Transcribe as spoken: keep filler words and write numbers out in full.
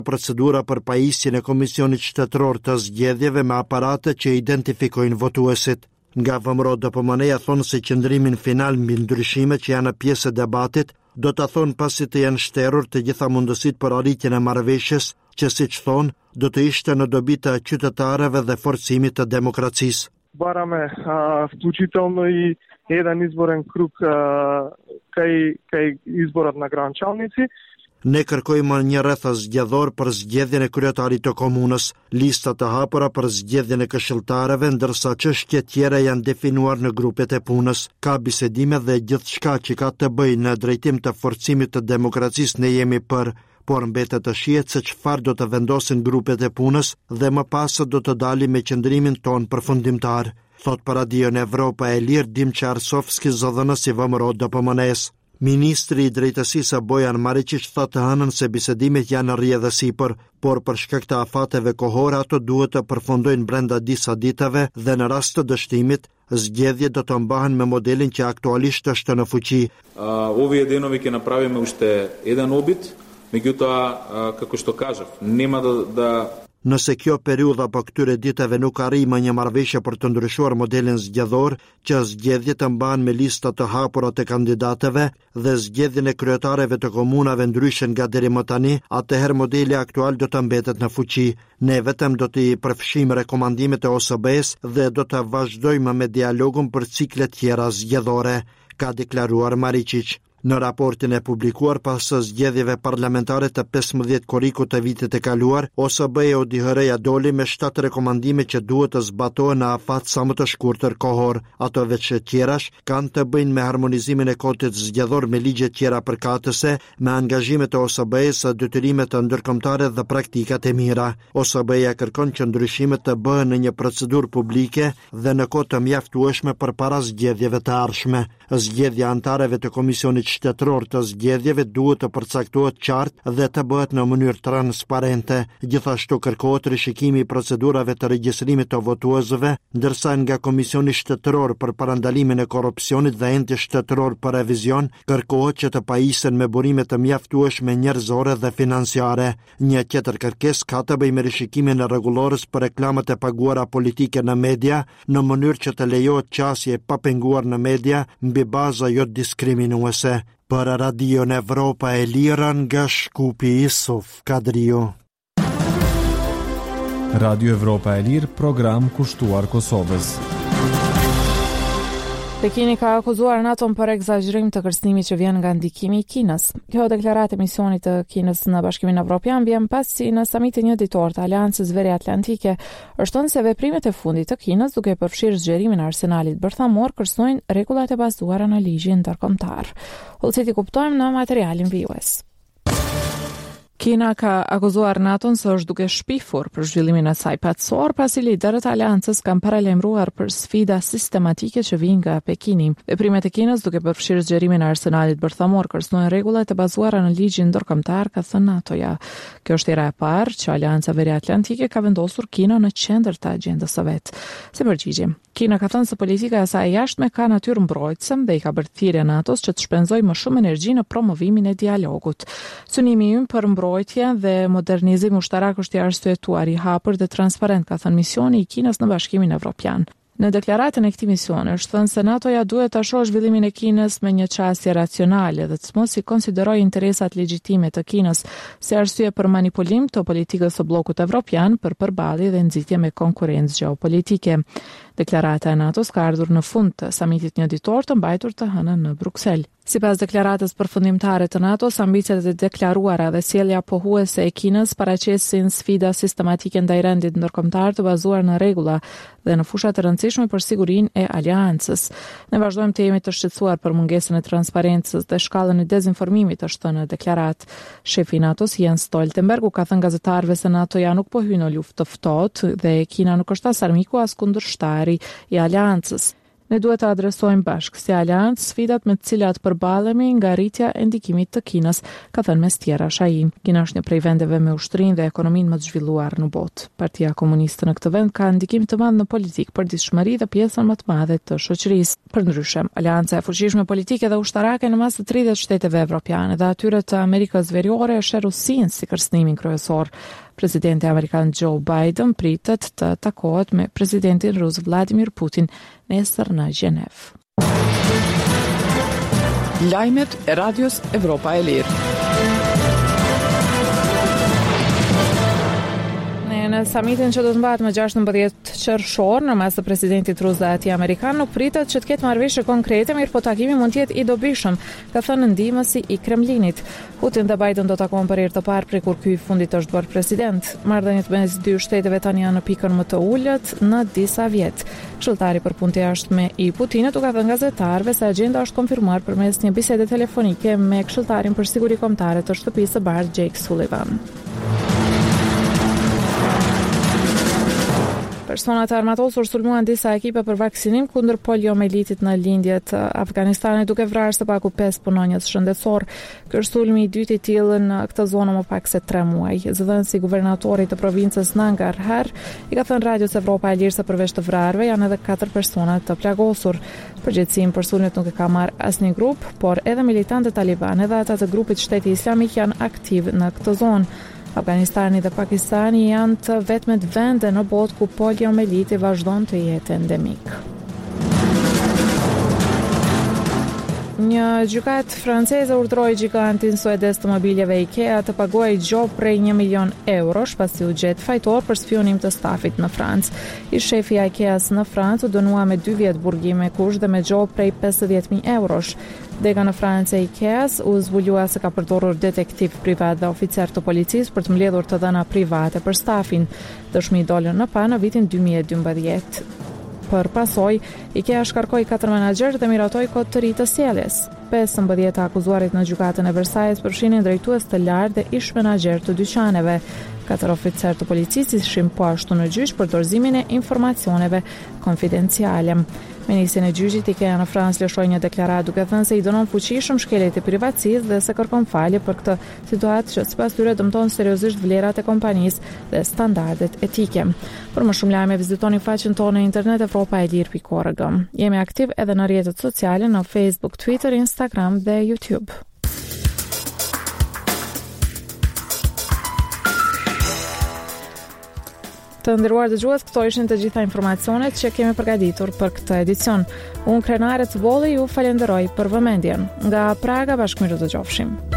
procedura për pajisjen e Komisionit Shtetëror të Zgjedhjeve me aparate që identifikojnë votuesit. Nga V M R O D P M N-ja thonë se qëndrimin final mbi ndryshimet që janë pjesë e debatit do ta thonë pasi të janë shterur të gjitha mundësitë për arritjen e marrëveshjes, që siç thonë, do të ishte në dobi të qytetarëve dhe forcimit të demokracisë. Бараме вклучително и jedan izboren krug kaj, kaj izborat na grançalnici. Ne kërkojmë një rreth zgjedhor për zgjedhjen e kryetarit të komunës, lista të hapura për zgjedhjen e këshilltarëve, ndërsa çështjet tjera janë definuar në grupet e punës. Ka bisedime dhe gjithçka që ka të bëjë në drejtim të forcimit të demokracisë ne jemi për, por mbetet të shihet se çfarë do të vendosin grupet e punës dhe më pas do të dalim me qëndrimin ton përfundimtar, thot për Radion Evropa e Lirë Dimçi Arsovski, zëdhënës i V M R O D P M N-s. Ministri i Drejtësisë Bojan Maričić thotë të hënën se bisedimet janë rrjedhësipër, por për shkak të afateve kohore ato duhet të përfundojnë brenda disa ditëve dhe në rast të dështimit, zgjedhjet do të mbahen me modelin që aktualisht është në fuqi. Овие денови ќе направиме уште еден обид, меѓутоа како што кажав, нема да, да Nëse kjo periudha apo këtyre ditave nuk arrijë më një marrëveshje për të ndryshuar modelin zgjedhor, që zgjedhjet të mbahen me lista të hapura të kandidatëve dhe zgjedhjen e kryetarëve të komunave ndryshen nga deri më tani, atëherë modeli aktual do të mbetet në fuqi. Ne vetëm do të përfshijmë rekomandimet e O S B-s dhe do të vazhdojmë me dialogun për cikle tjera zgjedhore, ka deklaruar Maričić. Në raportin e publikuar pas zgjedhjeve parlamentare të pesëmbëdhjetë korrikut të vitit e kaluar, O S B-ja u D H R-ja doli me shtatë rekomandime që duhet të zbatohen në afat sa më të shkurtër kohor. Ato veç tjerash kanë të bëjnë me harmonizimin e kodit zgjedhor me ligje tjera përkatëse, me angazhimet e O S B-s, detyrimet të ndërkombëtare dhe praktikat e mira. O S B-ja kërkon që ndryshimet të bëhen në një procedurë publike dhe në kohë të mjaftueshme përpara zgjedhjeve të ardhshme. Zgjedhja antarëve të Komisionit Shtetëror të Zgjedhjeve duhet të përcaktohet qartë dhe të bëhet në mënyrë transparente. Gjithashtu kërkohet rishikimi i procedurave të regjistrimit të votuesve, ndërsa nga Komisioni Shtetëror për parandalimin e korrupsionit dhe enti shtetëror për revizion kërkohet që të pajisen me burime të mjaftueshme njerëzore dhe financiare. Një tjetër kërkesë ka të bëjë me rishikimin e rregullorës për reklamat e paguara politike në media, në mënyrë që të lejohet qasje e papenguar në media mbi baza jo diskriminuese. Për Radion Evropa e Lirë nga Shkupi Isuf Kadrio. Radio Evropa e Lirë, program kushtuar Kosovës. Pekini ka akuzuar NATO-n për egzagjerim të kërcënimit që vjen nga ndikimi i Kinës. Kjo deklaratë e misionit të Kinës në Bashkimin Evropian vjen pasi në samitin një ditor të Aleancës Veriatlantike është thënë se veprimet e fundit të Kinës duke përfshirë zgjerimin e arsenalit bërthamor kërcënojnë rregullat e bazuara në ligjin ndërkombëtar. Ullësit i kuptojmë në materialin vijues. Kina ka akuzuar NATO-n se është duke shpifur për zhvillimin e saj patësor, pasi liderët e aleancës kanë paralajmëruar për sfida sistematike që vijnë nga Pekini. Veprimet e Kinës duke përfshirë zgjerimin e arsenalit bërthamor kërcënojnë rregullat e bazuara në ligjin ndërkombëtar, ka thënë NATO-ja. Kjo është hera e parë që Aleanca Veriatlantike ka vendosur Kinën në qendër të agjendës së vet. Si përgjigje, Kina ka thënë se politika e saj e jashtme ka natyrë mbrojtëse dhe i ka bërë thirrje NATO-s që të shpenzojë më shumë energji në promovimin e dialogut. Synimi ynë për mbrojtje dhe modernizim ushtarak është i arsyetuar, i hapur dhe transparent, ka thënë misioni i Kinës në Bashkimin Evropian. Në deklaratën e këtij misioni është thënë se NATO-ja duhet ta shohë zhvillimin e Kinës me një qasje racionale dhe të mos i konsiderojë interesat legjitime të Kinës si arsye për manipulim të politikës së bllokut evropian për përballje dhe nxitje me konkurrencë gjeopolitike. Deklarata e NATO-s ka ardhur në fund të samitit një ditor të mbajtur të hënën në Bruksel. Sipas deklaratës përfundimtare të NATO-s, ambicet e deklaruara dhe sjellja pohuese e Kinës paraqesin sfida sistematike ndaj rendit ndërkombëtar të bazuar në rregulla dhe në fusha të rëndësishme për sigurinë e aleancës. Ne vazhdojmë të jemi të shqetësuar për mungesën e transparencës dhe shkallën e dezinformimit, është thënë në deklaratë. Shefi i NATO-s Jens Stoltenberg u ka thënë gazetarëve se NATO-ja nuk po hyn në luftë të ftohtë dhe Kina nuk është as armiku as kundërshtari i aleancës. Ne duhet të adresojmë bashkë si aleancë sfidat me të cilat përballemi nga rritja e ndikimit të Kinës, ka thënë mes tjera Shai. Kina është një prej vendeve me ushtrinë dhe ekonominë më të zhvilluar në botë. Partia Komuniste në këtë vend ka ndikim të madh në politikë, përditshmëri dhe pjesën më të madhe të shoqërisë. Përndryshe, Aleanca e fuqishme politike dhe ushtarake në mas të tridhjetë shteteve evropiane dhe atyre të Amerikës Veriore e sheh Rusinë si kërcënimin kryesor. Presidenti amerikan Joe Biden pritet të takohet me presidentin rus Vladimir Putin nesër në Gjenev. Lajmet e Radios Evropa e Lirë. Në samitin që do të mbahet më gjashtëmbëdhjetë qershor në mes të presidentit rus dhe atij amerikan nuk pritet që të ketë marrëveshje konkrete, mirë po takimi mund të jetë i dobishëm, ka thënë ndihmësi i Kremlinit. Putin dhe Biden do takohen për herë të parë prej kur ky i fundit është bërë president. Marrëdhëniet mes dy shteteve tani janë në pikën më të ulët në disa vjet. Këshilltari për punë të jashtme i Putinit u ka thënë gazetarëve se agjenda është konfirmuar përmes një bisede telefonike me këshilltarin për siguri kombëtare të shtëpisë së bardhë Jake Sullivan. Personat e armatosur sulmuan disa ekipe për vaksinim kundër poliomelitit në lindje të Afganistanit, duke vrarë së paku pesë punonjës shëndetësor. Ky është sulmi i dytë i tillë në këtë zonë më pak se tre muaj. Zëdhënësi guvernatori të provincës Nangarhar i ka thënë Radios Evropa e Lirë se përveç të vrarëve janë edhe katër persona të plagosur. Përgjegjësinë për sulmet nuk e ka marrë asnjë grup, por edhe militantët talibanë dhe ata të grupit Shteti Islamik janë aktiv në këtë zonë. Afganistani dhe Pakistani janë të vetmet vende në botë ku poliomeliti vazhdon të jetë endemik. Një gjykat franceze urdhëroi gigantin suedez të mobiljeve IKEA të paguajë gjop prej një milion eurosh pasi u gjet fajtor për spionim të stafit në Francë. Ish shefi i IKEA-s në Francë u dënua me dy vjet burgim me kusht dhe me gjop prej pesëdhjetë mijë eurosh. Dega në Francë e IKEA-s u zbulua se ka përdorur detektiv privat dhe oficer të policisë për të mbledhur të dhëna private për stafin. Dëshmi dolën në pa në vitin dy mijë e dymbëdhjetë. Për pasoj, IKEA shkarkoi katër menaxherë dhe miratoi kod të ri të sjelljes. pesëmbëdhjetë të akuzuarit në gjykatën e Versailles përfshinin drejtues të lartë dhe ish menaxher të dyqaneve. Katër oficer të policisë ishin po ashtu në gjyq për dorëzimin e informacioneve konfidenciale. Ministri i gjyqit IKEA në Francë lëshoi një deklaratë duke thënë se i dënon fuqishëm shkeljet e privatësisë dhe se kërkon falje për këtë situatë që sipas tyre dëmton seriozisht vlerat e kompanisë dhe standardet etike. Për më shumë lajme vizitoni faqen tonë në internet evropa e lirë pikë org. Jemi aktiv edhe në rrjetet sociale në Facebook, Twitter, Instagram dhe YouTube. Të nderuar dëgjues, këto ishin të gjitha informacionet që kemi përgatitur për këtë edicion. Unë Krenare Bolli ju falenderoj për vëmendjen. Nga Praga bashkëmirë të gjofshim.